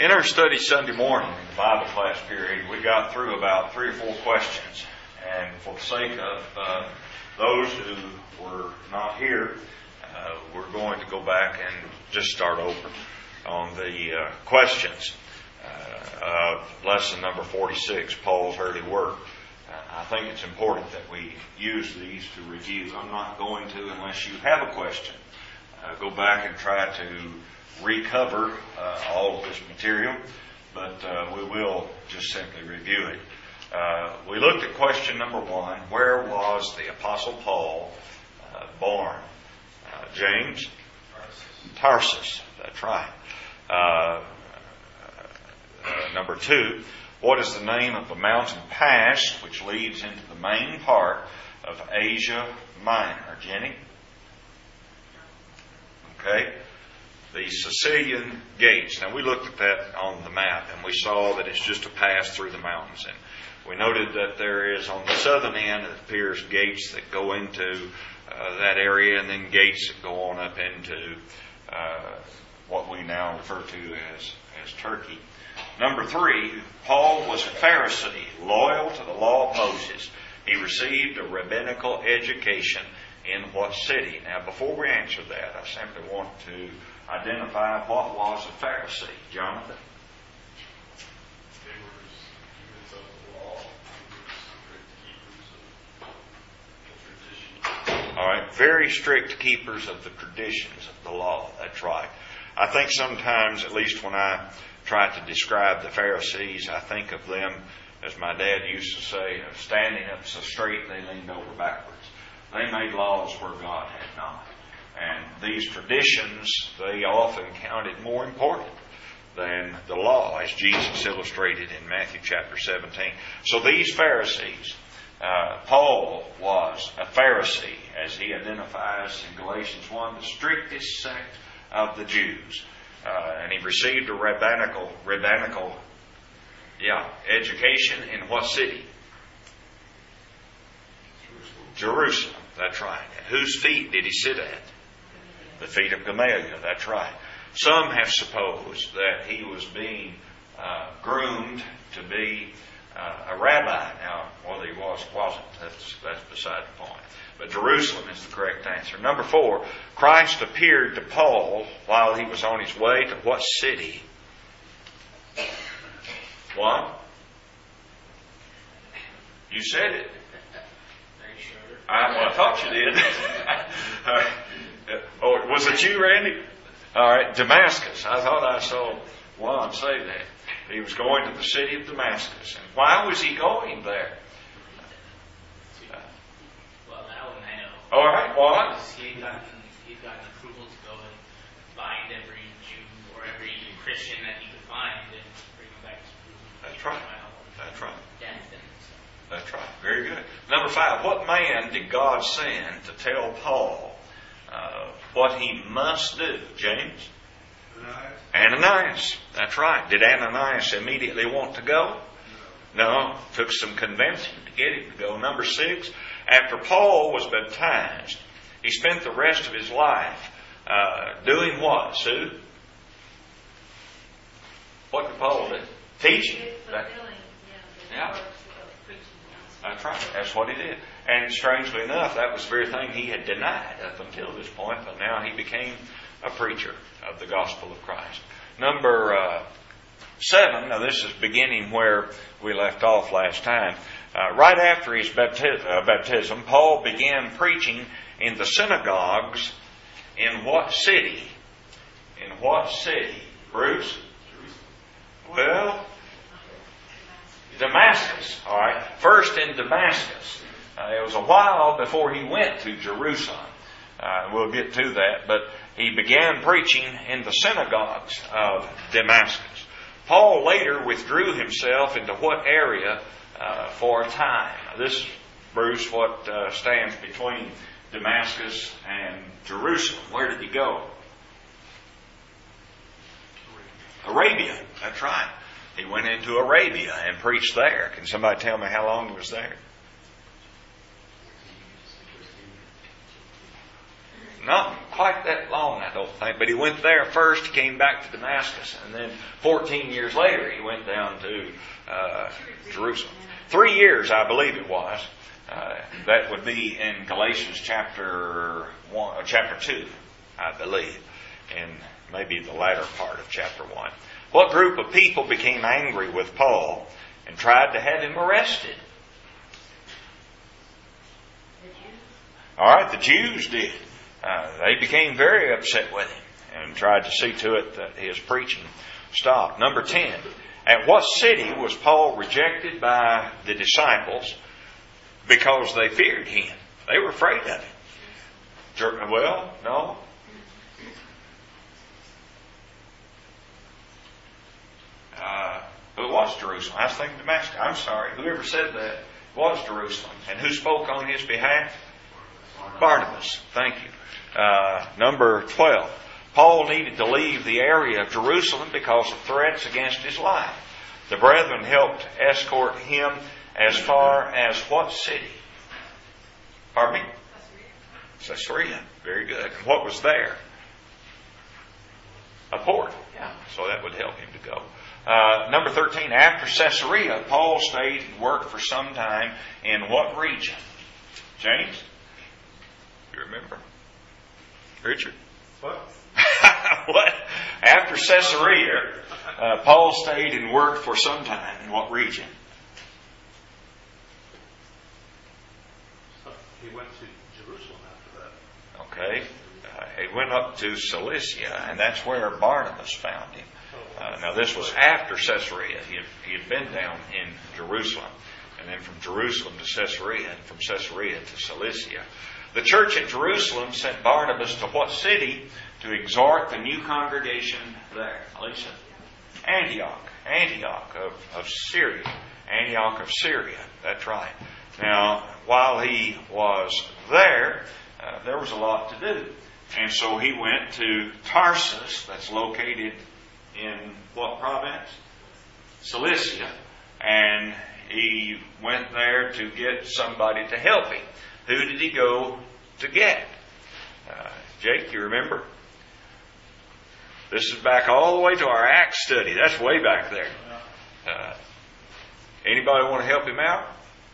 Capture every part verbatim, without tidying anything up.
In our study Sunday morning in the Bible class period, we got through about three or four questions. And for the sake of uh, those who were not here, uh, we're going to go back and just start over on the uh, questions uh, of lesson number forty-six, Paul's early work. Uh, I think it's important that we use these to review. I'm not going to, unless you have a question, uh, go back and try to recover uh, all of this material, but uh, we will just simply review it. Uh, we looked at question number one: where was the Apostle Paul uh, born? Uh, James? Tarsus. Tarsus, that's right. Uh, uh, number two, what is the name of the mountain pass which leads into the main part of Asia Minor? Jenny? Okay. The Sicilian Gates. Now, we looked at that on the map, and we saw that it's just a pass through the mountains. And we noted that there is, on the southern end, it appears gates that go into uh, that area, and then gates that go on up into uh, what we now refer to as, as Turkey. Number three, Paul was a Pharisee, loyal to the law of Moses. He received a rabbinical education in what city? Now, before we answer that, I simply want to identify what was a Pharisee. Jonathan? They were students of the law. They were strict keepers of the tradition. All right, very strict keepers of the traditions of the law. That's right. I think sometimes, at least when I try to describe the Pharisees, I think of them, as my dad used to say, of standing up so straight they leaned over backwards. They made laws where God had not. And these traditions, they often counted more important than the law, as Jesus illustrated in Matthew chapter seventeen. So these Pharisees, uh, Paul was a Pharisee, as he identifies in Galatians one, the strictest sect of the Jews. Uh, and he received a rabbinical, rabbinical, yeah, education in what city? Jerusalem. Jerusalem, that's right. And whose feet did he sit at? The feet of Gamaliel, that's right. Some have supposed that he was being uh, groomed to be uh, a rabbi. Now, whether he was or wasn't, that's, that's beside the point. But Jerusalem is the correct answer. Number four, Christ appeared to Paul while he was on his way to what city? What? You said it. I, well, I thought you did. uh, oh, was it you, Randy? All right, Damascus. I thought I saw Juan say that. He was going to the city of Damascus. And why was he going there? Uh, well, that one I know. All right, Juan? He had gotten, he had gotten approval to go and find every Jew or every Christian that he could find and bring them back to Jerusalem. That's right. That's right. Death and That's right. Very good. Number five, what man did God send to tell Paul uh, what he must do? James? Ananias. Ananias. That's right. Did Ananias immediately want to go? No. No. Took some convincing to get him to go. Number six, after Paul was baptized, he spent the rest of his life uh, doing what, Sue? What did Paul do? Teaching. That, yeah. That's right. That's what he did. And strangely enough, that was the very thing he had denied up until this point, but now he became a preacher of the gospel of Christ. Number uh, seven, now this is beginning where we left off last time. Uh, right after his bapti- uh, baptism, Paul began preaching in the synagogues in what city? In what city? Bruce? Well, Damascus, all right. First in Damascus. Uh, it was a while before he went to Jerusalem. Uh, we'll get to that. But he began preaching in the synagogues of Damascus. Paul later withdrew himself into what area uh, for a time? Now this, Bruce, what uh, stands between Damascus and Jerusalem? Where did he go? Arabia. That's right. He went into Arabia and preached there. Can somebody tell me how long he was there? not quite that long, I don't think. But he went there first. He came back to Damascus, and then fourteen years later, he went down to uh, Jerusalem. Three years, I believe it was. Uh, that would be in Galatians chapter one, uh, chapter two, I believe, and maybe the latter part of chapter one. What group of people became angry with Paul and tried to have him arrested? All right, the Jews did. Uh, they became very upset with him and tried to see to it that his preaching stopped. Number ten. At what city was Paul rejected by the disciples because they feared him? They were afraid of him. Well, no. Uh, it was Jerusalem. I was thinking Damascus. I'm sorry. Whoever said that was Jerusalem. And who spoke on his behalf? Barnabas. Thank you. Uh, number twelve. Paul needed to leave the area of Jerusalem because of threats against his life. The brethren helped escort him as far as what city? Pardon me? Caesarea. Very good. What was there? A port. Yeah. So that would help him to go. Uh, number thirteen. After Caesarea, Paul stayed and worked for some time in what region? James? You remember? Richard? What? What? After Caesarea, uh, Paul stayed and worked for some time in what region? He went to Jerusalem after that. Okay. Uh, he went up to Cilicia, and that's where Barnabas found him. Uh, now, this was after Caesarea. He had, he had been down in Jerusalem, and then from Jerusalem to Caesarea, and from Caesarea to Cilicia. The church at Jerusalem sent Barnabas to what city to exhort the new congregation there? Lisa? Antioch. Antioch of, of Syria. Antioch of Syria. That's right. Now, while he was there, uh, there was a lot to do. And so he went to Tarsus, that's located in what province? Cilicia. And he went there to get somebody to help him. Who did he go to get? Uh, Jake, you remember? This is back all the way to our Acts study. That's way back there. Uh, anybody want to help him out?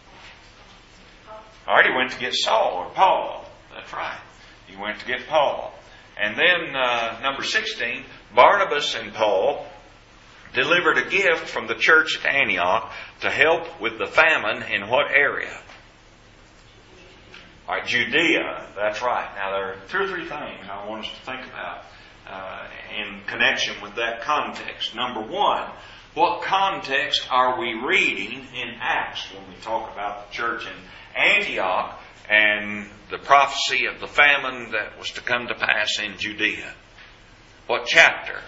All right, he went to get Saul or Paul. That's right. He went to get Paul. And then, uh, number sixteen, Barnabas and Paul delivered a gift from the church at Antioch to help with the famine in what area? All right, Judea. That's right. Now, there are two or three things I want us to think about uh, in connection with that context. Number one, what context are we reading in Acts when we talk about the church in Antioch and the prophecy of the famine that was to come to pass in Judea? What chapter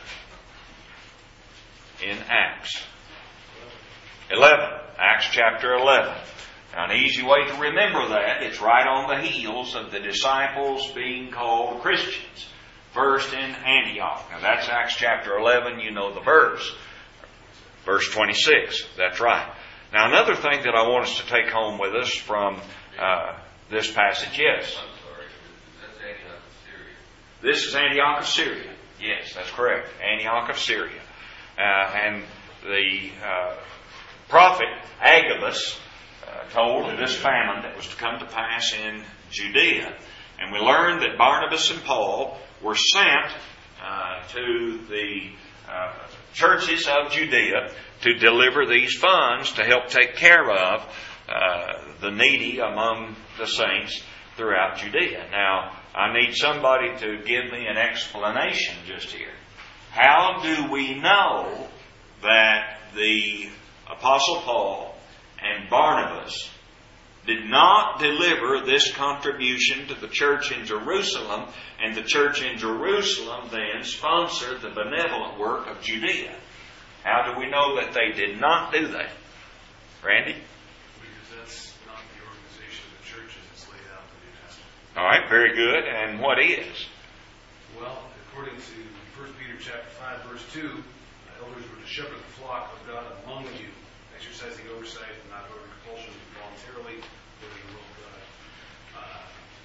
in Acts? eleven. Acts chapter eleven. Now, an easy way to remember that, it's right on the heels of the disciples being called Christians. First in Antioch. Now, that's Acts chapter eleven. You know the verse. Verse twenty-six. That's right. Now, another thing that I want us to take home with us from uh, this passage, yes? I'm sorry. That's Antioch of Syria. This is Antioch of Syria. Yes, that's correct. Antioch of Syria. Uh, and the uh, prophet Agabus uh, told of this famine that was to come to pass in Judea. And we learned that Barnabas and Paul were sent uh, to the uh, churches of Judea to deliver these funds to help take care of uh, the needy among the saints throughout Judea. Now, I need somebody to give me an explanation just here. How do we know that the Apostle Paul and Barnabas did not deliver this contribution to the church in Jerusalem, and the church in Jerusalem then sponsored the benevolent work of Judea? How do we know that they did not do that? Randy? Because that's not the organization of the church as it's laid out in the New Testament. All right, very good. And what is? Well, according to First Peter chapter five, verse two, the elders were to shepherd the flock of God among you, exercising oversight and not over compulsion, voluntarily, according to the will of God. Uh,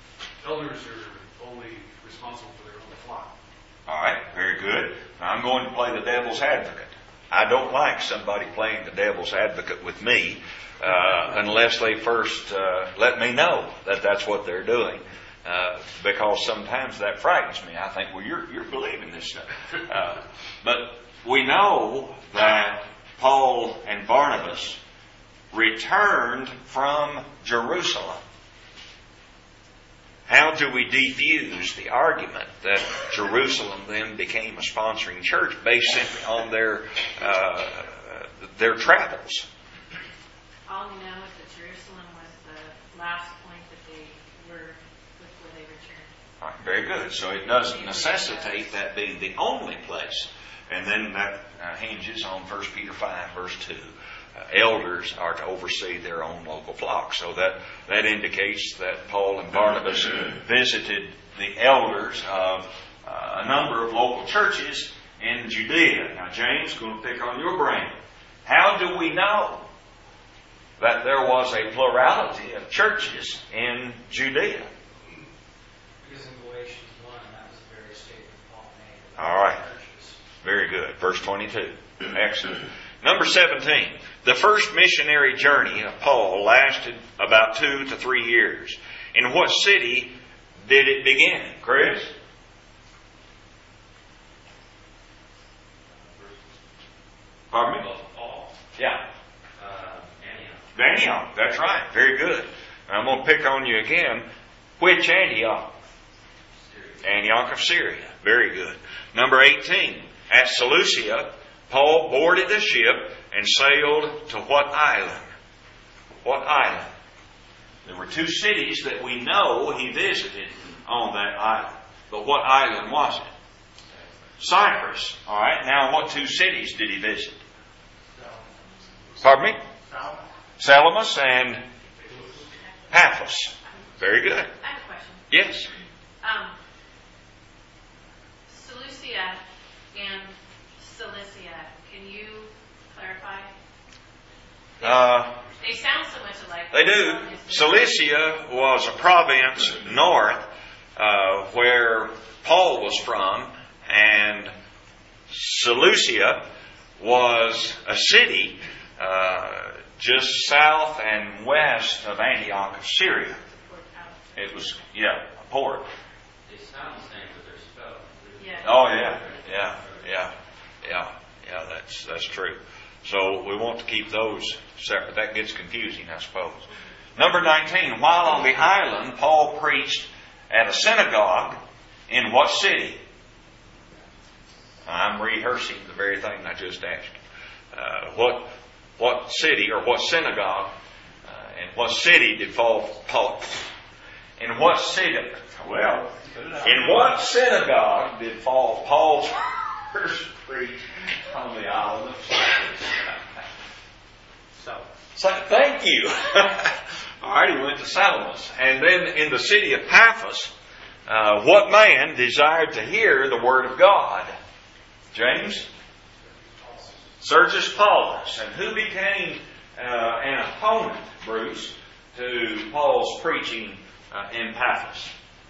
elders are only responsible for their own flock. All right, very good. Now I'm going to play the devil's advocate. I don't like somebody playing the devil's advocate with me uh, unless they first uh, let me know that that's what they're doing. Uh, because sometimes that frightens me. I think, well, you're you're believing this stuff. Uh, but we know that Paul and Barnabas returned from Jerusalem. How do we defuse the argument that Jerusalem then became a sponsoring church based simply on their uh, their travels? All we know is that Jerusalem was the last point that they were before they returned. All right, very good. So it doesn't necessitate that being the only place. And then that uh, hinges on First Peter five, verse two. Uh, elders are to oversee their own local flock. So that, that indicates that Paul and Barnabas visited the elders of uh, a number of local churches in Judea. Now, James, going to pick on your brain. How do we know that there was a plurality of churches in Judea? Because in Galatians one, that was the very statement Paul made. All right. Very good. Verse twenty-two. Excellent. Number seventeen. The first missionary journey of Paul lasted about two to three years. In what city did it begin? Chris? Pardon me? Paul. Yeah. Uh, Antioch. Antioch. That's right. Very good. I'm going to pick on you again. Which Antioch? Syria. Antioch of Syria. Very good. Number eighteen. At Seleucia, Paul boarded a ship and sailed to what island? What island? There were two cities that we know he visited on that island. But what island was it? Cyprus. All right. Now, what two cities did he visit? Pardon me? Salamis and Paphos. Very good. I have a question. Yes. Um, Seleucia and Cilicia, can you clarify? They, Uh, they sound so much alike. They do. Cilicia was a province north uh, where Paul was from, and Seleucia was a city uh, just south and west of Antioch of Syria. It was, yeah, a port. They sound the same, but they're spelled. Yeah. Oh, yeah, yeah, yeah, yeah, yeah, that's, that's true. So we want to keep those separate. That gets confusing, I suppose. Number nineteen, while on the island, Paul preached at a synagogue in what city? I'm rehearsing the very thing I just asked you. Uh, what, what city or what synagogue uh, and what city did Paul, Paul in what city? Well, in what synagogue did Paul, Paul first preach on the island of Cyprus? So, thank you. All right, he went to Salamis. And then in the city of Paphos, uh, what man desired to hear the word of God? James? Sergius Paulus. And who became uh, an opponent, Bruce, to Paul's preaching uh, in Paphos?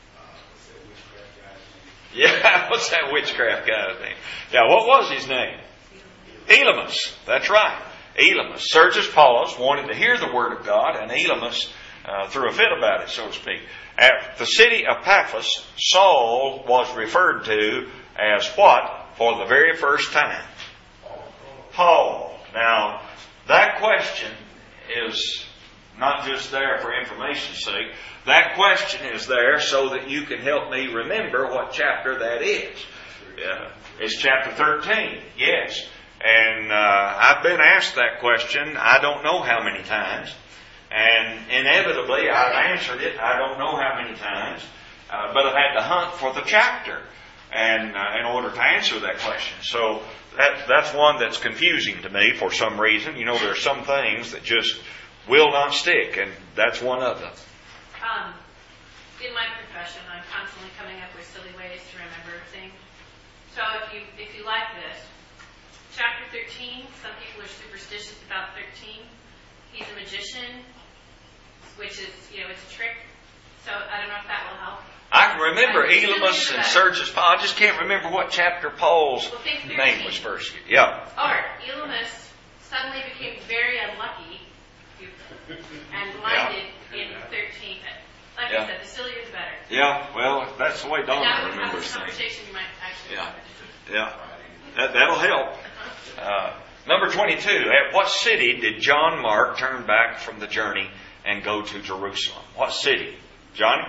Yeah, what's that witchcraft guy's name? Yeah, what was his name? Elymas. That's right. Elymas. Sergius Paulus wanted to hear the word of God, and Elymas uh, threw a fit about it, so to speak. At the city of Paphos, Saul was referred to as what for the very first time? Paul. Now, that question is not just there for information's sake. That question is there so that you can help me remember what chapter that is. Uh, it's chapter thirteen. Yes. And uh, I've been asked that question I don't know how many times. And inevitably I've answered it I don't know how many times. Uh, but I've had to hunt for the chapter and uh, in order to answer that question. So that, that's one that's confusing to me for some reason. You know, there are some things that just will not stick, and that's one of them. Um, in my profession, I'm constantly coming up with silly ways to remember things. So if you if you like this, chapter thirteen, some people are superstitious about thirteen. He's a magician, which is, you know, it's a trick. So I don't know if that will help. I can remember I can Elymas remember and that. Sergius Paul. I just can't remember what chapter Paul's Well, think name was thirteen. first. Yeah. Or Elymas suddenly became very unlucky and blinded in thirteen. But like Yeah. I said, the sillier the better. Yeah, well, that's the way And now Donna we have remembers this things. conversation, you might actually. Yeah. Yeah. That, that'll help. Uh, number twenty-two. At what city did John Mark turn back from the journey and go to Jerusalem? What city? Johnny?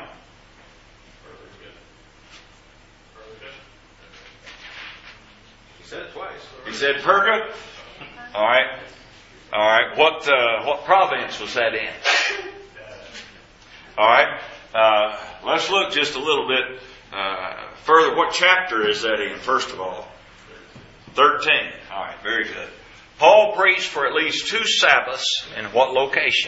He said it twice. He said Perga? All right. All right. What uh, what province was that in? All right. Uh, let's look just a little bit uh, further. What chapter is that in, first of all? thirteen. All right. Very good. Paul preached for at least two Sabbaths in what location?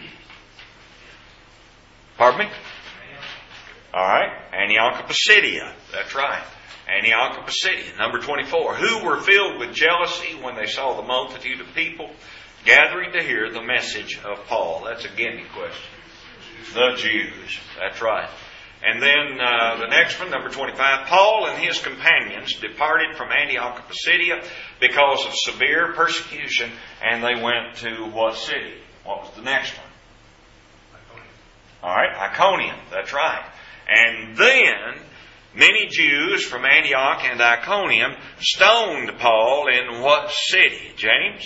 Pardon me? All right. Antioch of Pisidia. That's right. Antioch of Pisidia. Number twenty-four. Who were filled with jealousy when they saw the multitude of people gathering to hear the message of Paul? That's a gimme question. The Jews. That's right. And then uh, the next one, number twenty-five. Paul and his companions departed from Antioch of Pisidia because of severe persecution, and they went to what city? What was the next one? All right, Iconium. That's right. And then many Jews from Antioch and Iconium stoned Paul in what city? James?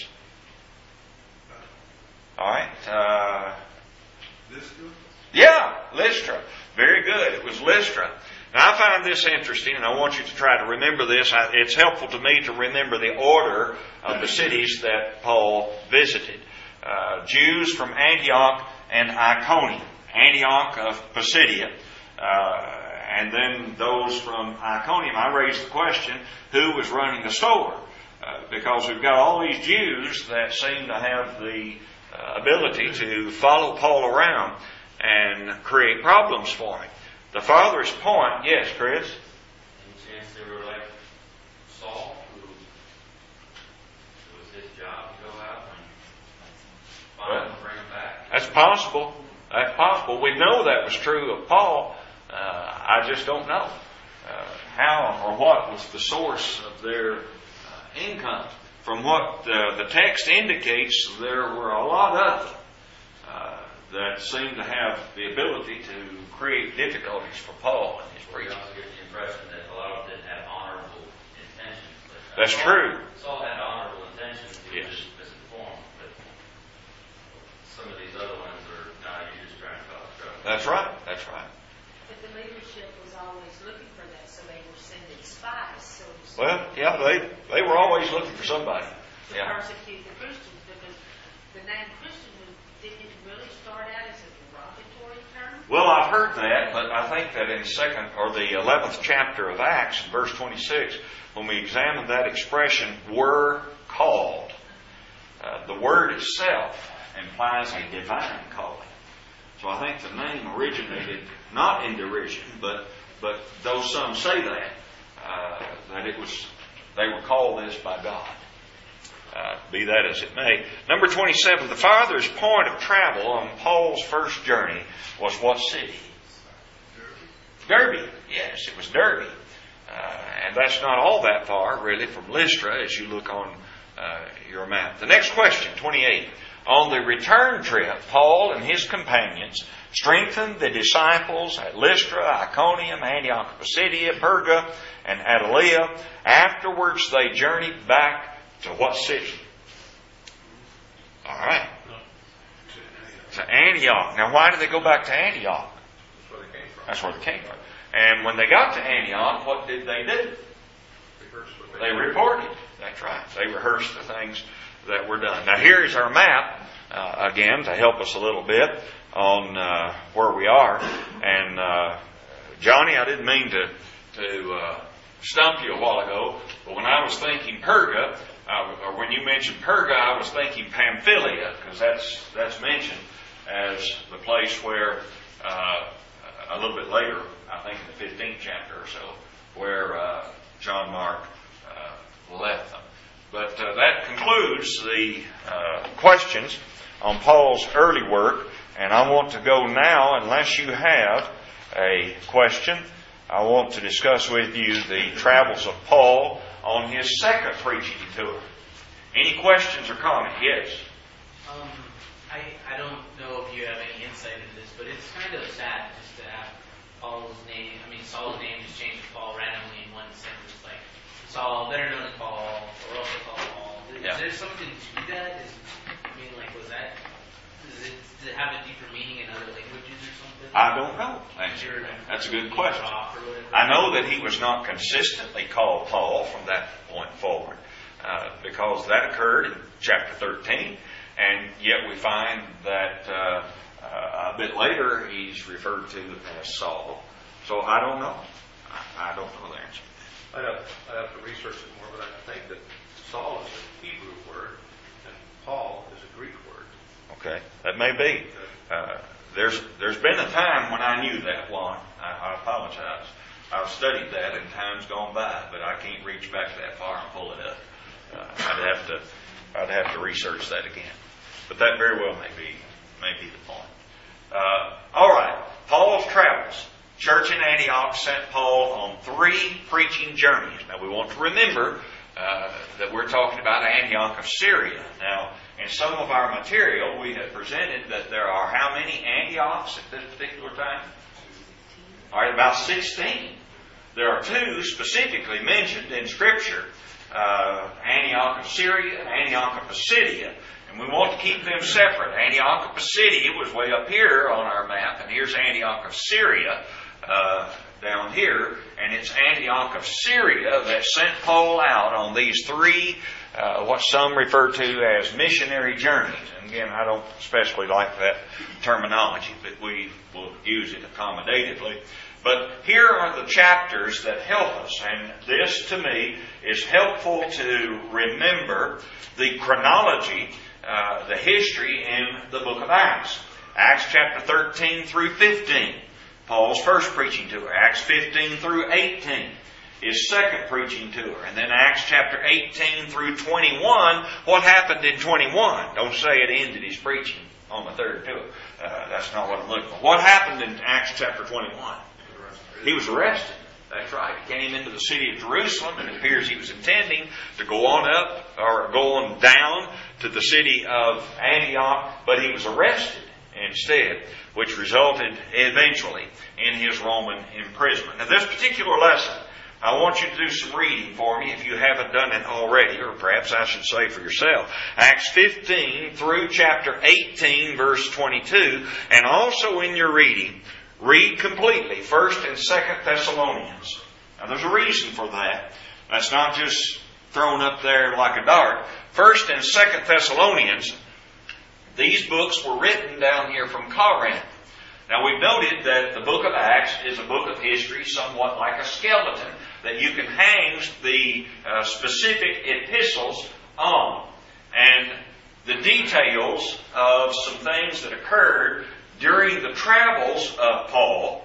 All right. Uh, yeah, Lystra. Very good. It was Lystra. Now, I find this interesting, and I want you to try to remember this. I, it's helpful to me to remember the order of the cities that Paul visited. Uh, Jews from Antioch and Iconium. Antioch of Pisidia. Uh, and then those from Iconium. I raised the question, who was running the store? Uh, because we've got all these Jews that seem to have the uh, ability to follow Paul around and create problems for him. The farthest point, yes, Chris? Any chance they were like Saul, who it was his job to go out and find them and bring them back? That's possible. That's possible. We know that was true of Paul. Uh, I just don't know uh, how or what was the source of their uh, income. From what uh, the text indicates, there were a lot of them uh, that seemed to have the ability to create difficulties for Paul and his We preaching. also get the impression that a lot of them didn't have honorable intentions. But That's Saul- true. Saul had honorable intentions. He Yes. was just misinformed. But some of these other ones are, nah, you're just trying to cause trouble. That's right. That's right. But the leadership was always looking for that, so they were sending spies, so to speak, Well, yeah, they they were always looking for somebody. to Yeah. persecute the Christians, because the name Christian was- didn't it really start out as a derogatory term? Well, I've heard that, but I think that in second or the eleventh chapter of Acts, verse twenty-six, when we examine that expression, "were called," uh, the word itself implies a divine calling. So I think the name originated not in derision, but but though some say that, uh, that it was they were called this by God. Uh, be that as it may. Number twenty-seven, the farthest point of travel on Paul's first journey was what city? Derby. Derby. Yes, it was Derby. Uh, and that's not all that far, really, from Lystra as you look on uh, your map. The next question, twenty-eight. On the return trip, Paul and his companions strengthened the disciples at Lystra, Iconium, Antioch of Pisidia, Perga, and Attalia. Afterwards, they journeyed back to what city? All right. To Antioch. Now, why did they go back to Antioch? That's where they came from. That's where they came from. And when they got to Antioch, what did they do? Rehearse what They reported. That's right. They rehearsed the things that were done. Now, here is our map, uh, again, to help us a little bit on uh, where we are. And, uh, Johnny, I didn't mean to, to uh, stump you a while ago, but when I was thinking Perga, uh, or when you mentioned Perga, I was thinking Pamphylia, because that's, that's mentioned as the place where, uh, a little bit later, I think in the fifteenth chapter or so, where uh, John Mark uh, left them. But uh, that concludes the uh, questions on Paul's early work And I want to go now, unless you have a question, I want to discuss with you the travels of Paul on his second preaching tour. Any questions or comments? Yes? Um, I, I don't know if you have any insight into this, but it's kind of sad just to have Paul's name, I mean, Saul's name just changed to Paul randomly in one sentence. Like, Saul, better known as Paul, or also called Paul. Is Yeah. there something to that? Is, I mean, like, was that, does it, does it have a deeper meaning in other languages or something? I don't know. That's, that's a good question. I know that he was not consistently called Paul from that point forward, uh, because that occurred in chapter thirteen, and yet we find that uh, uh, a bit later he's referred to as Saul. So I don't know. I, I don't know the answer. I'd have, I'd have to research it more, but I think that Saul is a Hebrew word and Paul is a Greek word. Okay, that may be. Uh, there's there's been a time when I knew that one. I, I apologize. I've studied that in times gone by, but I can't reach back that far and pull it up. Uh, I'd have to I'd have to research that again. But that very well may be may be the point. Uh, all right, Paul's travels. Church in Antioch sent Paul on three preaching journeys. Now we want to remember uh, that we're talking about Antioch of Syria. Now, in some of our material, we have presented that there are how many Antiochs at this particular time? All right, about sixteen. There are two specifically mentioned in Scripture, uh, Antioch of Syria and Antioch of Pisidia. And we want to keep them separate. Antioch of Pisidia was way up here on our map, and here's Antioch of Syria uh, down here. And it's Antioch of Syria that sent Paul out on these three, uh, what some refer to as missionary journeys. And again, I don't especially like that terminology, but we will use it accommodatively. But here are the chapters that help us, and this to me is helpful to remember the chronology, uh, the history in the book of Acts. Acts chapter thirteen through fifteen, Paul's first preaching tour. Acts fifteen through eighteen, his second preaching tour. And then Acts chapter eighteen through twenty-one, what happened in twenty-one? Don't say it ended his preaching on the third tour. Uh, that's not what I'm looking for. What happened in Acts chapter twenty-one? He was arrested. That's right. He came into the city of Jerusalem, and it appears he was intending to go on up or go on down to the city of Antioch, but he was arrested instead, which resulted eventually in his Roman imprisonment. Now, this particular lesson, I want you to do some reading for me if you haven't done it already, or perhaps I should say for yourself. Acts fifteen through chapter eighteen, verse twenty-two, and also in your reading, read completely First and Second Thessalonians. Now there's a reason for that. That's not just thrown up there like a dart. First and Second Thessalonians, these books were written down here from Corinth. Now we've noted that the book of Acts is a book of history, somewhat like a skeleton, that you can hang the uh, specific epistles on. And the details of some things that occurred during the travels of Paul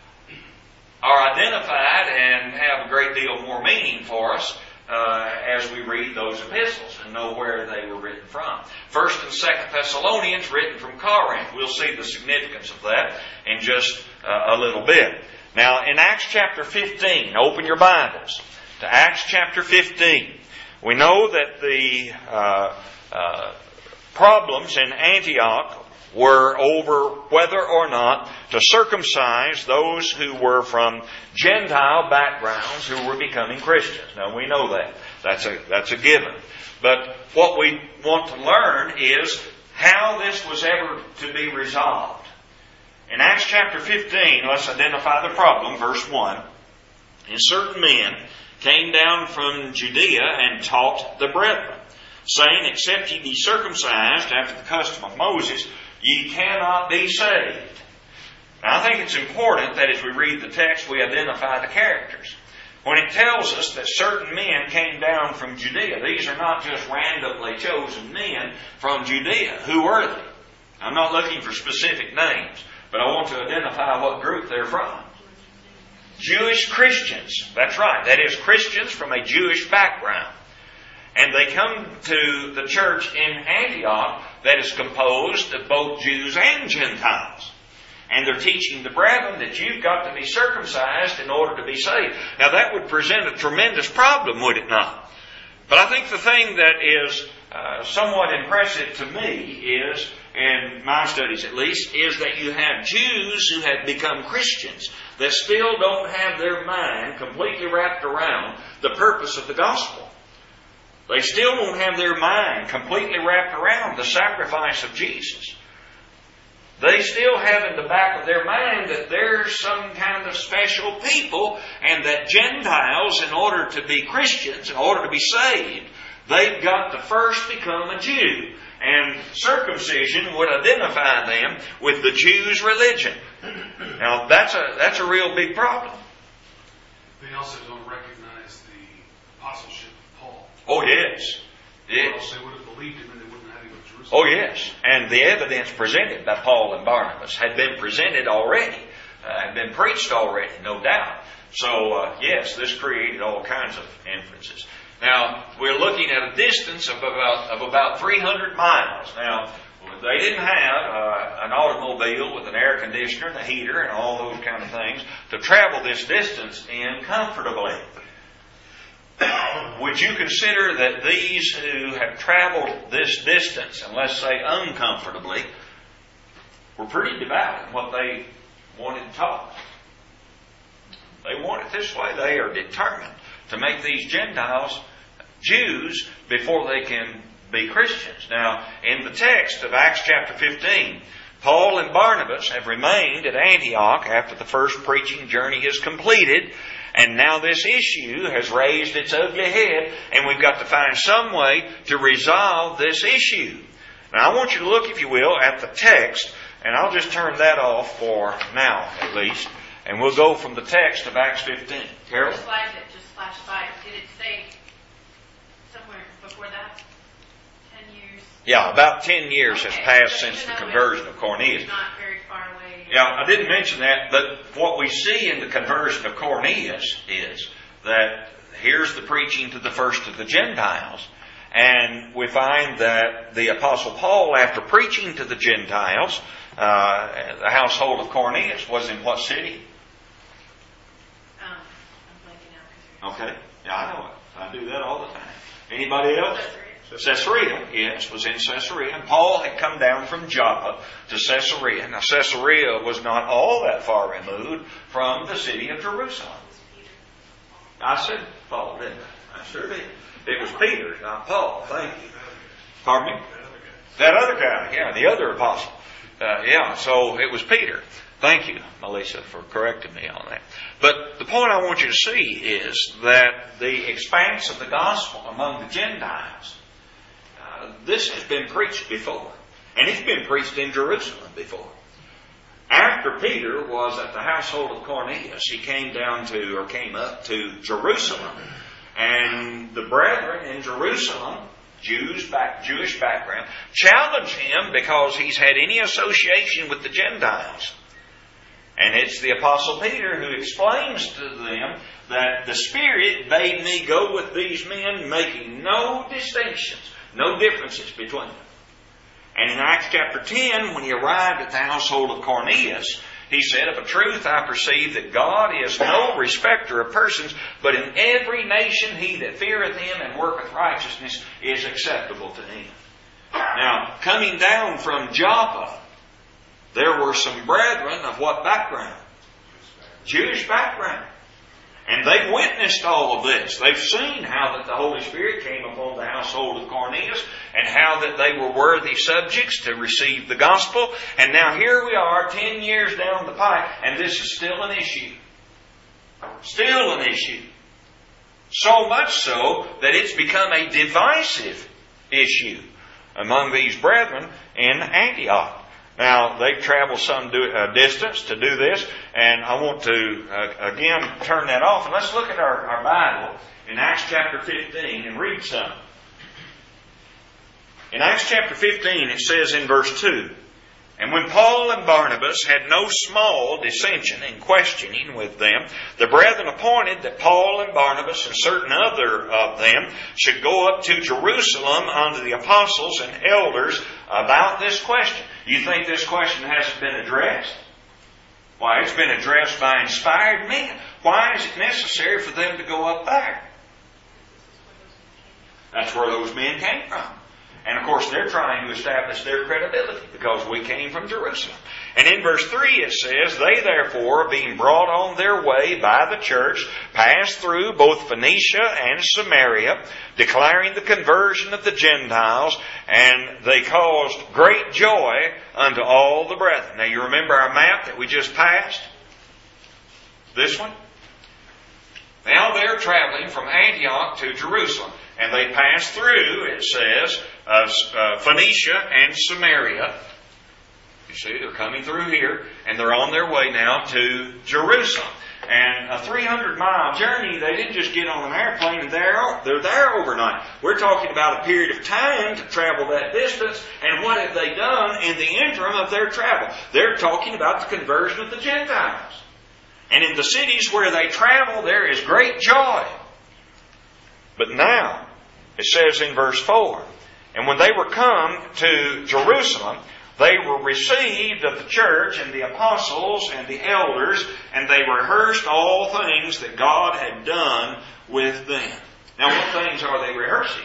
are identified and have a great deal more meaning for us uh, as we read those epistles and know where they were written from. First and Second Thessalonians, written from Corinth. We'll see the significance of that in just uh, a little bit. Now, in Acts chapter fifteen, open your Bibles to Acts chapter fifteen. We know that the uh, uh, problems in Antioch were over whether or not to circumcise those who were from Gentile backgrounds who were becoming Christians. Now we know that. That's a, that's a given. But what we want to learn is how this was ever to be resolved. In Acts chapter fifteen, let's identify the problem, verse one. And certain men came down from Judea and taught the brethren, saying, except ye be circumcised after the custom of Moses, ye cannot be saved. Now, I think it's important that as we read the text, we identify the characters. When it tells us that certain men came down from Judea, these are not just randomly chosen men from Judea. Who were they? I'm not looking for specific names, but I want to identify what group they're from. Jewish Christians. That's right. That is, Christians from a Jewish background. And they come to the church in Antioch that is composed of both Jews and Gentiles. And they're teaching the brethren that you've got to be circumcised in order to be saved. Now that would present a tremendous problem, would it not? But I think the thing that is uh, somewhat impressive to me is, in my studies at least, is that you have Jews who have become Christians that still don't have their mind completely wrapped around the purpose of the gospel. They still don't have their mind completely wrapped around the sacrifice of Jesus. They still have in the back of their mind that there's some kind of special people, and that Gentiles, in order to be Christians, in order to be saved, they've got to first become a Jew. And circumcision would identify them with the Jews' religion. Now, that's a that's a real big problem. They also don't recognize the apostleship of Paul. Oh, yes. Or Yes. else they would have believed him and they wouldn't have him in Jerusalem. Oh, yes. And the evidence presented by Paul and Barnabas had been presented already, uh, had been preached already, no doubt. So, uh, yes, this created all kinds of inferences. Now, we're looking at a distance of about of about three hundred miles. Now, they didn't have uh, an automobile with an air conditioner and a heater and all those kind of things to travel this distance in comfortably. Would you consider that these who have traveled this distance, and let's say uncomfortably, were pretty devout in what they wanted taught? They want it this way. They are determined to make these Gentiles Jews before they can be Christians. Now, in the text of Acts chapter fifteen, Paul and Barnabas have remained at Antioch after the first preaching journey is completed, and now this issue has raised its ugly head, and we've got to find some way to resolve this issue. Now, I want you to look, if you will, at the text, and I'll just turn that off for now, at least, and we'll go from the text of Acts fifteen. Carol? The slide that just flashed by, did it say somewhere before that? Ten years? Yeah, about ten years has Okay. passed So since even the though conversion it's of Cornelius. Not very far away. Yeah, I didn't mention that, but what we see in the conversion of Cornelius is that here's the preaching to the first of the Gentiles. And we find that the Apostle Paul, after preaching to the Gentiles, uh, the household of Cornelius was in what city? Um, I'm blanking out. Okay, yeah, I know it. I do that all the time. Anybody else? Caesarea, yes, was in Caesarea. And Paul had come down from Joppa to Caesarea. Now, Caesarea was not all that far removed from the city of Jerusalem. I said Paul, didn't I? I sure did. It was Peter, not Paul. Thank you. Pardon me? That other guy, yeah, the other apostle. Uh, yeah, so it was Peter. Thank you, Melissa, for correcting me on that. But the point I want you to see is that the expanse of the gospel among the Gentiles, uh, this has been preached before. And it's been preached in Jerusalem before. After Peter was at the household of Cornelius, he came down to, or came up to Jerusalem. And the brethren in Jerusalem, Jews, back, Jewish background, challenge him because he's had any association with the Gentiles. And it's the Apostle Peter who explains to them that the Spirit bade me go with these men, making no distinctions, no differences between them. And in Acts chapter ten, when he arrived at the household of Cornelius, he said, "Of a truth I perceive that God is no respecter of persons, but in every nation he that feareth him and worketh righteousness is acceptable to him." Now, coming down from Joppa, there were some brethren of what background? Jewish background. And they've witnessed all of this. They've seen how that the Holy Spirit came upon the household of Cornelius and how that they were worthy subjects to receive the gospel. And now here we are ten years down the pike and this is still an issue. Still an issue. So much so that it's become a divisive issue among these brethren in Antioch. Now, they've traveled some do, uh, distance to do this, and I want to, uh, again, turn that off. And let's look at our, our Bible in Acts chapter fifteen and read some. In Acts chapter fifteen, it says in verse two, And when Paul and Barnabas had no small dissension in questioning with them, the brethren appointed that Paul and Barnabas and certain other of them should go up to Jerusalem unto the apostles and elders about this question. You think this question hasn't been addressed? Why, it's been addressed by inspired men. Why is it necessary for them to go up there? That's where those men came from. And of course, they're trying to establish their credibility because we came from Jerusalem. And in verse three it says, They therefore, being brought on their way by the church, passed through both Phoenicia and Samaria, declaring the conversion of the Gentiles, and they caused great joy unto all the brethren. Now you remember our map that we just passed? This one? Now they're traveling from Antioch to Jerusalem. And they pass through, it says, uh, uh, Phoenicia and Samaria. You see, they're coming through here, and they're on their way now to Jerusalem. And a three hundred mile journey, they didn't just get on an airplane and they're, they're there overnight. We're talking about a period of time to travel that distance, and what have they done in the interim of their travel? They're talking about the conversion of the Gentiles. And in the cities where they travel, there is great joy. But now, it says in verse four, And when they were come to Jerusalem, they were received of the church and the apostles and the elders, and they rehearsed all things that God had done with them. Now, what things are they rehearsing?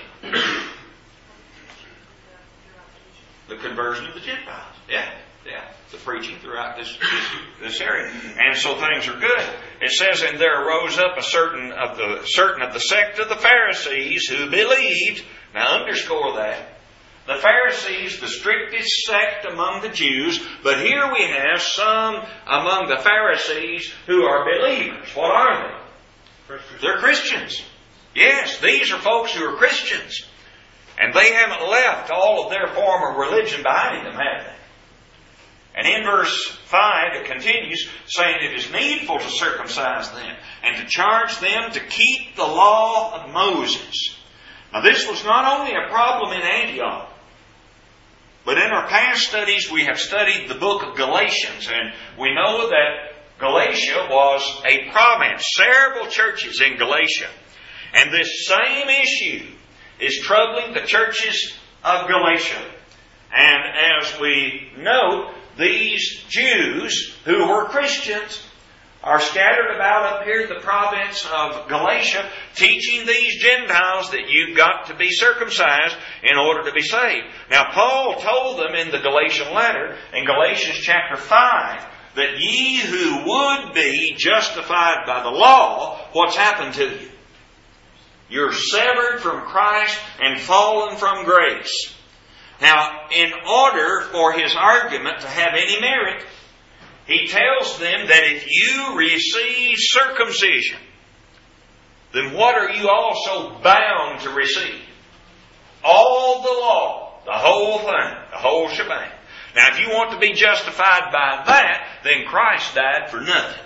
The conversion of the Gentiles. Yeah, yeah. The preaching throughout this, this this area. And so things are good. It says, And there arose up a certain of the certain of the sect of the Pharisees who believed. Now underscore that. The Pharisees, the strictest sect among the Jews, but here we have some among the Pharisees who are believers. What are they? They're Christians. Yes, these are folks who are Christians. And they haven't left all of their former religion behind them, have they? And in verse five it continues, saying it is needful to circumcise them and to charge them to keep the law of Moses. Now this was not only a problem in Antioch, but in our past studies we have studied the book of Galatians, and we know that Galatia was a province, several churches in Galatia. And this same issue is troubling the churches of Galatia. And as we know, these Jews who were Christians are scattered about up here in the province of Galatia, teaching these Gentiles that you've got to be circumcised in order to be saved. Now, Paul told them in the Galatian letter, in Galatians chapter five, that ye who would be justified by the law, what's happened to you? You're severed from Christ and fallen from grace. Now, in order for his argument to have any merit, he tells them that if you receive circumcision, then what are you also bound to receive? All the law, the whole thing, the whole shebang. Now, if you want to be justified by that, then Christ died for nothing.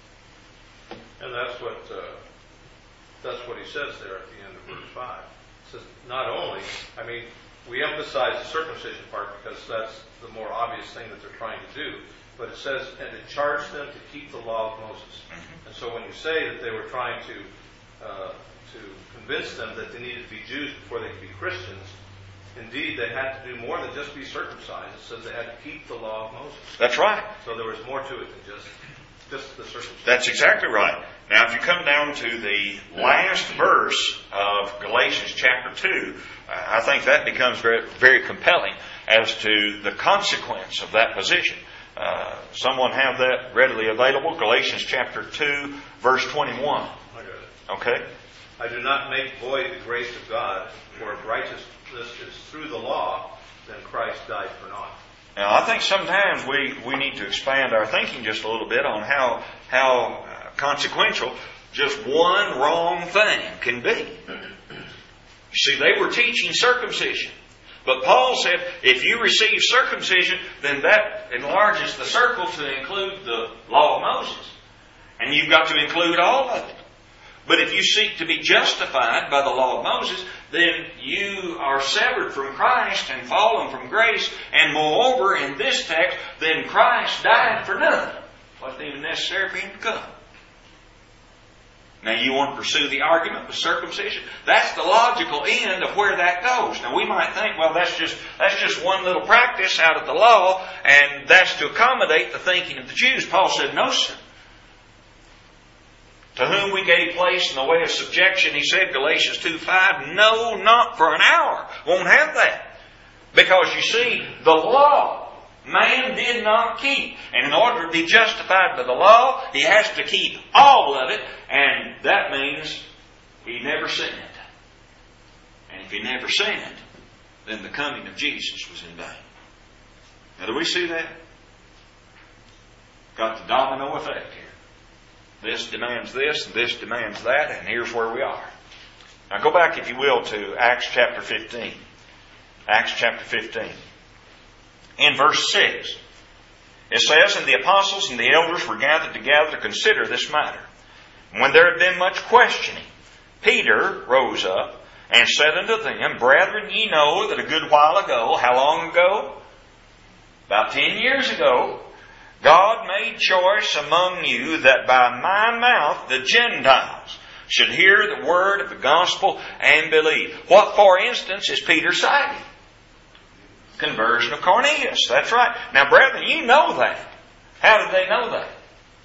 And that's what uh, that's what he says there at the end of verse five. It says, not only, I mean, we emphasize the circumcision part because that's the more obvious thing that they're trying to do. But it says, and to charge them to keep the law of Moses. Mm-hmm. And so when you say that they were trying to uh, to convince them that they needed to be Jews before they could be Christians, indeed they had to do more than just be circumcised. It says they had to keep the law of Moses. That's right. So there was more to it than just, just the circumcision. That's exactly right. Now, if you come down to the last verse of Galatians chapter two, I think that becomes very, very compelling as to the consequence of that position. Uh, someone have that readily available? Galatians chapter two, verse twenty-one. I got it. Okay? I do not make void the grace of God, for if righteousness is through the law, then Christ died for naught. Now, I think sometimes we, we need to expand our thinking just a little bit on how how uh, consequential just one wrong thing can be. You see, they were teaching circumcision. But Paul said, if you receive circumcision, then that enlarges the circle to include the law of Moses. And you've got to include all of it. But if you seek to be justified by the law of Moses, then you are severed from Christ and fallen from grace. And moreover, in this text, then Christ died for nothing. It wasn't even necessary for Him to come. Now you want to pursue the argument with circumcision? That's the logical end of where that goes. Now we might think, well, that's just that's just one little practice out of the law, and that's to accommodate the thinking of the Jews. Paul said, no, sir. To whom we gave place in the way of subjection, he said, Galatians two five, no, not for an hour. Won't have that. Because you see, the law man did not keep. And in order to be justified by the law, he has to keep all of it. And that means he never sinned. And if he never sinned, then the coming of Jesus was in vain. Now do we see that? Got the domino effect here. This demands this, and this demands that, and here's where we are. Now go back, if you will, to Acts chapter fifteen. Acts chapter fifteen. In verse six, it says, And the apostles and the elders were gathered together to consider this matter. And when there had been much questioning, Peter rose up and said unto them, Brethren, ye know that a good while ago, how long ago? About ten years ago, God made choice among you that by my mouth the Gentiles should hear the word of the gospel and believe. What, for instance, is Peter citing? Conversion of Cornelius. That's right. Now, brethren, you know that. How did they know that?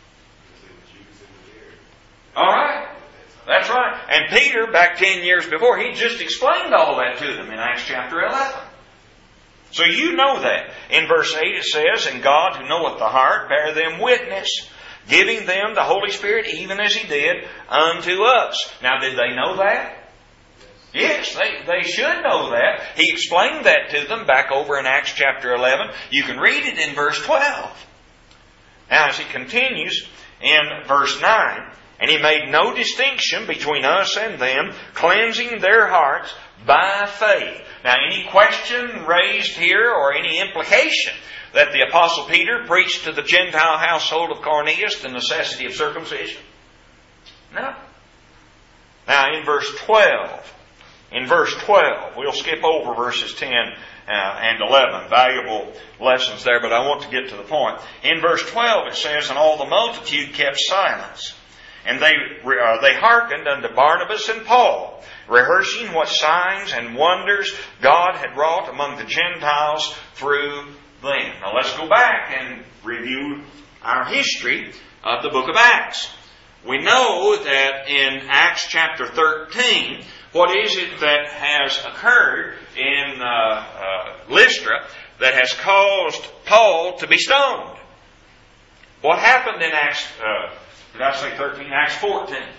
All right. That's right. And Peter, back ten years before, he just explained all that to them in Acts chapter eleven. So you know that. In verse eight it says, And God who knoweth the heart bear them witness, giving them the Holy Spirit even as He did unto us. Now did they know that? Yes, they, they should know that. He explained that to them back over in Acts chapter eleven. You can read it in verse twelve. Now as he continues in verse nine, And He made no distinction between us and them, cleansing their hearts by faith. Now, any question raised here or any implication that the Apostle Peter preached to the Gentile household of Cornelius the necessity of circumcision? No. Now, in verse twelve, in verse twelve, we'll skip over verses ten uh, and eleven. Valuable lessons there, but I want to get to the point. In verse twelve it says, And all the multitude kept silence, and they, uh, they hearkened unto Barnabas and Paul, rehearsing what signs and wonders God had wrought among the Gentiles through them. Now let's go back and review our history of the book of Acts. We know that in Acts chapter thirteen, what is it that has occurred in uh, uh, Lystra that has caused Paul to be stoned? What happened in Acts, uh, did I say thirteen? Acts fourteen.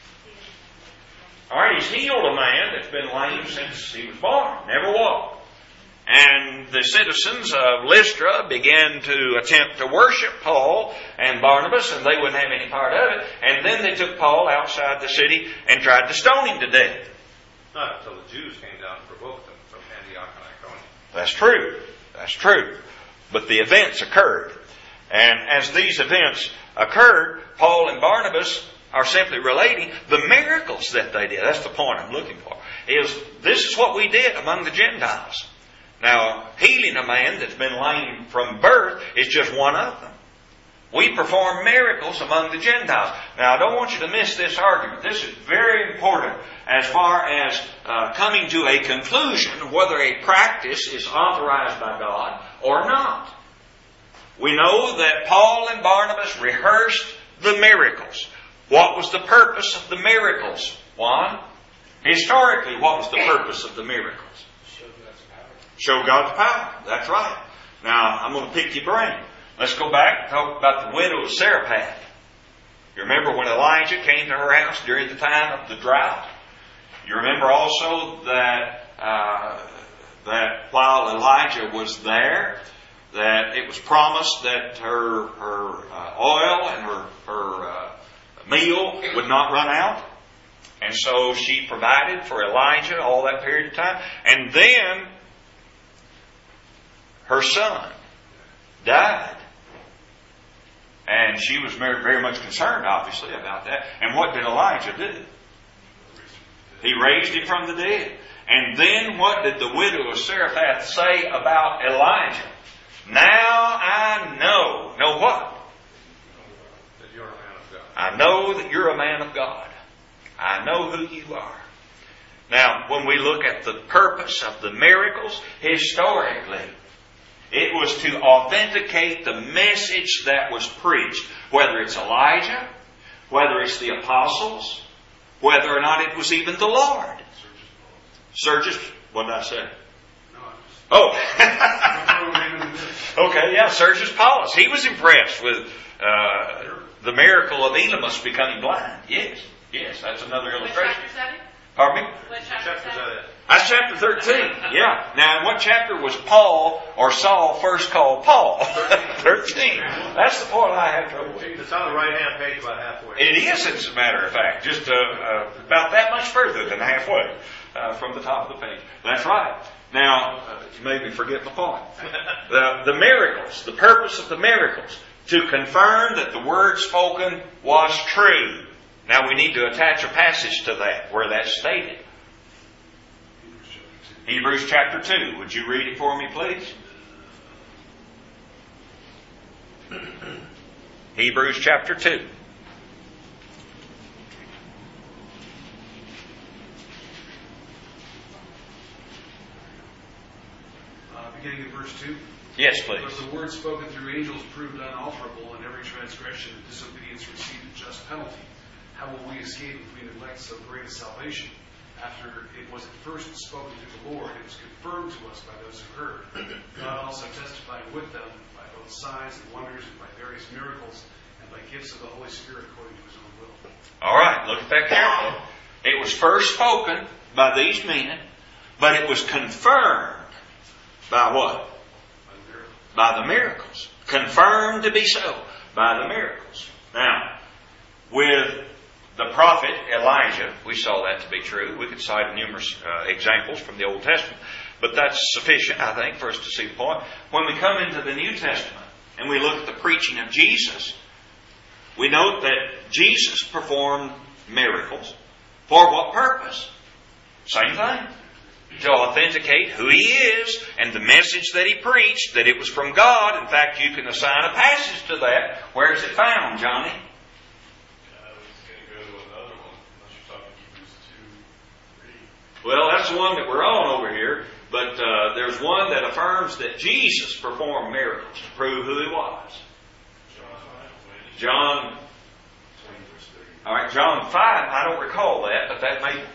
All right, he's healed a man that's been lame since he was born, never walked. And the citizens of Lystra began to attempt to worship Paul and Barnabas, and they wouldn't have any part of it. And then they took Paul outside the city and tried to stone him to death. Not until the Jews came down and provoked them from Antioch and Iconium. That's true. That's true. But the events occurred. And as these events occurred, Paul and Barnabas are simply relating the miracles that they did. That's the point I'm looking for. Is this is what we did among the Gentiles. Now, healing a man that's been lame from birth is just one of them. We perform miracles among the Gentiles. Now, I don't want you to miss this argument. This is very important as far as uh, coming to a conclusion whether a practice is authorized by God or not. We know that Paul and Barnabas rehearsed the miracles. What was the purpose of the miracles? One, historically, what was the purpose of the miracles? Show God's power. Show God's power. That's right. Now, I'm going to pick your brain. Let's go back and talk about the widow of Zarephath. You remember when Elijah came to her house during the time of the drought? You remember also that uh, that while Elijah was there, that it was promised that her her uh, oil and her her uh, meal would not run out. And so she provided for Elijah all that period of time. And then her son died. And she was very, very much concerned, obviously, about that. And what did Elijah do? He raised him from the dead. And then what did the widow of Zarephath say about Elijah? Now I know. Know what? That you're a man of God. I know that you're a man of God. I know who you are. Now, when we look at the purpose of the miracles, historically, it was to authenticate the message that was preached. Whether it's Elijah, whether it's the apostles, whether or not it was even the Lord. Sergius, what did I say? Oh. Okay, yeah, Sergius Paulus. He was impressed with uh, the miracle of Elymas becoming blind. Yes, yes, that's another What illustration. chapter seven? Pardon me? What chapter Chapter seven? seven. That's chapter thirteen. Yeah. Now, in what chapter was Paul or Saul first called Paul? thirteen. That's the point I have trouble with. It's on the right-hand page about halfway. It is, as a matter of fact, just uh, uh, about that much further than halfway uh, from the top of the page. That's right. Now, uh, you made me forget my point. The, the miracles, the purpose of the miracles, to confirm that the word spoken was true. Now we need to attach a passage to that where that's stated. Hebrews chapter two. Would you read it for me, please? Hebrews chapter two. Uh, beginning of verse two. Yes, please. But the word spoken through angels proved unalterable, and every transgression and disobedience received a just penalty. How will we escape if we neglect so great a salvation? After it was at first spoken through the Lord, it was confirmed to us by those who heard. God also testifying with them by both signs and wonders and by various miracles and by gifts of the Holy Spirit according to His own will. All right, look at that carefully. It was first spoken by these men, but it was confirmed by what? By the miracles. Confirmed to be so by the miracles. Now, with the prophet Elijah, we saw that to be true. We could cite numerous uh, examples from the Old Testament, but that's sufficient, I think, for us to see the point. When we come into the New Testament and we look at the preaching of Jesus, we note that Jesus performed miracles. For what purpose? Same thing. To authenticate who He is and the message that He preached, that it was from God. In fact, you can assign a passage to that. Where is it found, Johnny? Well, that's the one that we're on over here. But uh, there's one that affirms that Jesus performed miracles to prove who He was. John. All right, John five. I don't recall that, but that may.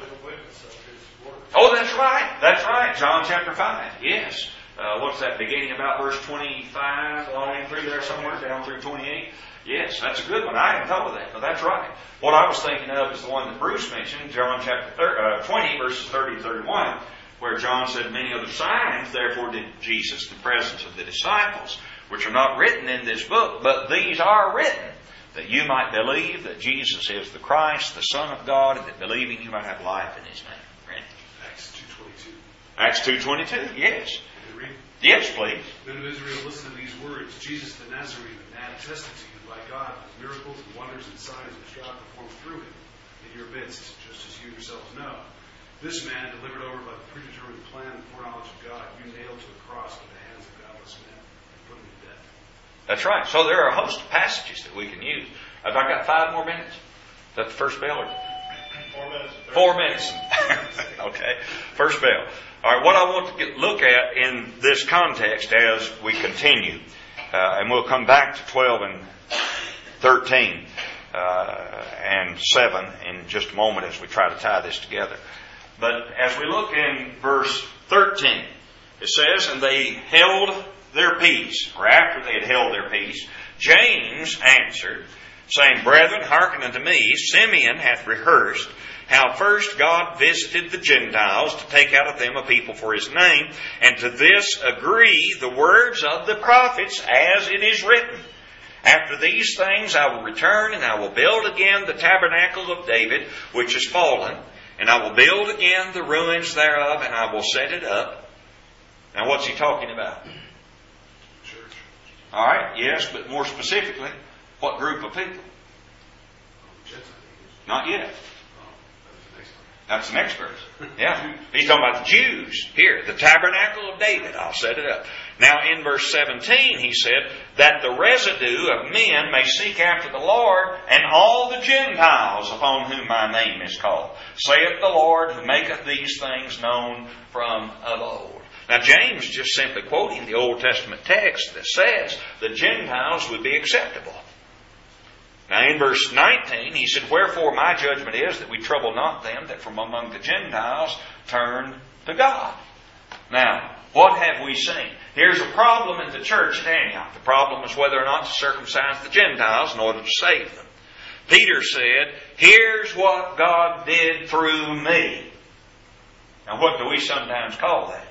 Oh, that's right. That's right. John chapter five. Yes. Uh, what's that? Beginning about verse twenty-five, along through there somewhere, down through twenty-eight. Yes, that's a good one. I hadn't thought of that, but that's right. What I was thinking of is the one that Bruce mentioned, John chapter twenty, verses thirty to thirty-one, where John said, many other signs, therefore did Jesus in the presence of the disciples, which are not written in this book, but these are written, that you might believe that Jesus is the Christ, the Son of God, and that believing you might have life in His name. Right? Acts two twenty-two. Acts two twenty-two, yes. Can you read? Yes, please. Men of Israel, listen to these words. Jesus the Nazarene, the man attested to you by God with miracles and wonders and signs which God performed through Him in your midst, just as you yourselves know. This man, delivered over by the predetermined plan and foreknowledge of God, you nailed to a cross by the hands of godless men and put Him to death. That's right. So there are a host of passages that we can use. Have I got five more minutes? Is that the first bell? Or? Four minutes. Four minutes. Okay. First bell. All right. What I want to get, look at in this context as we continue, uh, and we'll come back to twelve and thirteen uh, and seven in just a moment as we try to tie this together. But as we look in verse thirteen, it says, and they held their peace, or after they had held their peace, James answered, saying, Brethren, hearken unto me. Simeon hath rehearsed how first God visited the Gentiles to take out of them a people for His name, and to this agree the words of the prophets as it is written. After these things I will return, and I will build again the tabernacle of David, which is fallen, and I will build again the ruins thereof, and I will set it up. Now what's he talking about? Church. All right, yes, but more specifically, what group of people? Gentiles. Not yet. Oh, that's the next one. That's the next verse. Yeah. He's talking about the Jews. Here, the tabernacle of David. I'll set it up. Now in verse seventeen he said, that the residue of men may seek after the Lord, and all the Gentiles upon whom my name is called. Saith the Lord, who maketh these things known from of old. Now James just simply quoting the Old Testament text that says the Gentiles would be acceptable. Now in verse nineteen, he said, wherefore my judgment is that we trouble not them that from among the Gentiles turn to God. Now, what have we seen? Here's a problem in the church at Antioch. The problem is whether or not to circumcise the Gentiles in order to save them. Peter said, here's what God did through me. Now what do we sometimes call that?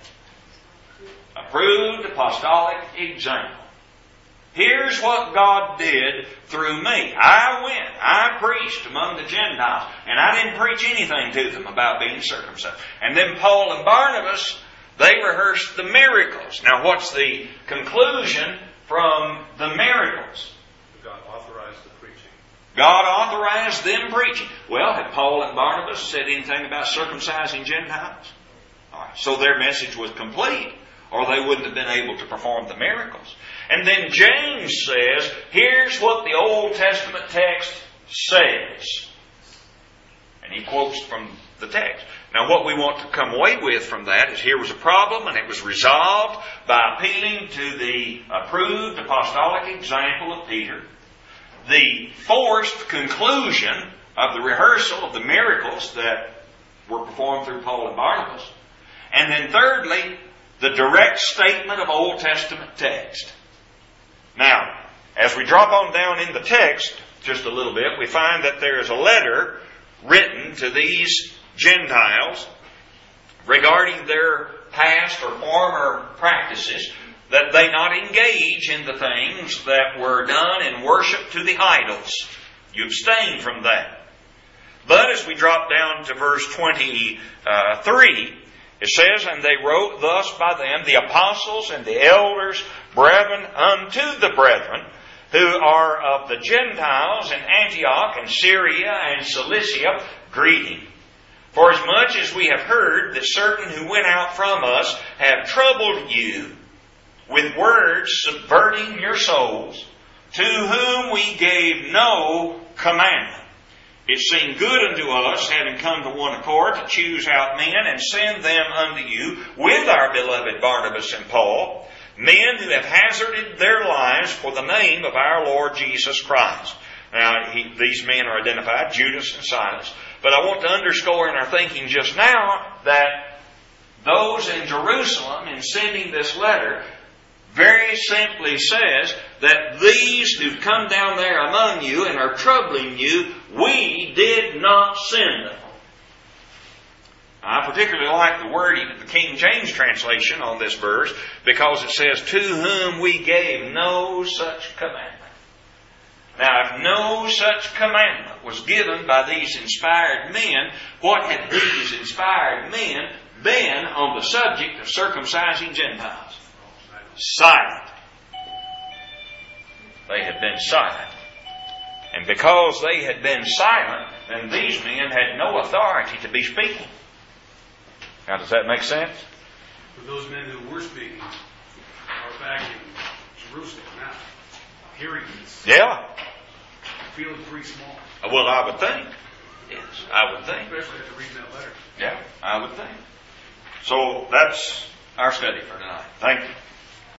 Approved apostolic example. Here's what God did through me. I went, I preached among the Gentiles, and I didn't preach anything to them about being circumcised. And then Paul and Barnabas, they rehearsed the miracles. Now what's the conclusion from the miracles? God authorized the preaching. God authorized them preaching. Well, had Paul and Barnabas said anything about circumcising Gentiles? All right, so their message was complete, or they wouldn't have been able to perform the miracles. And then James says, here's what the Old Testament text says. And he quotes from the text. Now what we want to come away with from that is here was a problem, and it was resolved by appealing to the approved apostolic example of Peter. The forced conclusion of the rehearsal of the miracles that were performed through Paul and Barnabas. And then thirdly, the direct statement of Old Testament text. Now, as we drop on down in the text just a little bit, we find that there is a letter written to these Gentiles regarding their past or former practices, that they not engage in the things that were done in worship to the idols. You abstain from that. But as we drop down to verse twenty-three, it says, and they wrote thus by them, the apostles and the elders, brethren unto the brethren, who are of the Gentiles in Antioch and Syria and Cilicia, greeting. For as much as we have heard that certain who went out from us have troubled you with words subverting your souls, to whom we gave no commandment. It seemed good unto us, having come to one accord, to choose out men and send them unto you with our beloved Barnabas and Paul, men who have hazarded their lives for the name of our Lord Jesus Christ. Now, he, these men are identified, Judas and Silas. But I want to underscore in our thinking just now that those in Jerusalem, in sending this letter, very simply says that these who've come down there among you and are troubling you, we did not send them. I particularly like the wording of the King James translation on this verse, because it says, to whom we gave no such commandment. Now, if no such commandment was given by these inspired men, what had these inspired men been on the subject of circumcising Gentiles? Silent. They had been silent. And because they had been silent, then these men had no authority to be speaking. Now, does that make sense? For those men who were speaking are back in Jerusalem now, hearing this. Yeah. Feeling pretty small. Well, I would think. Yes, I would think. Especially after reading that letter. Yeah, I would think. So that's our study for tonight. Thank you.